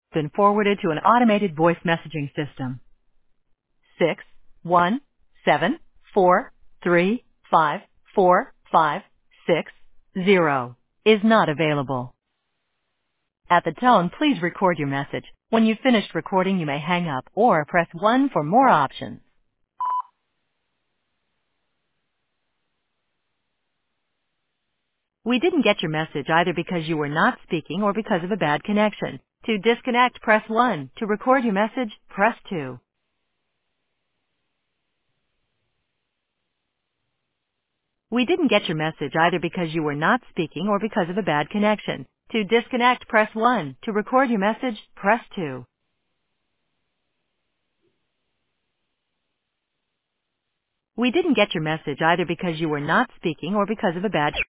Been forwarded to an automated voice messaging system. 61743545660 is not available. At the tone, please record your message. When you've finished recording, you may hang up or press 1 for more options. We didn't get your message either because you were not speaking or because of a bad connection. To disconnect, press 1. To record your message, press 2. We didn't get your message either because you were not speaking or because of a bad connection. To disconnect, press 1. To record your message, press 2. We didn't get your message either because you were not speaking or because of a bad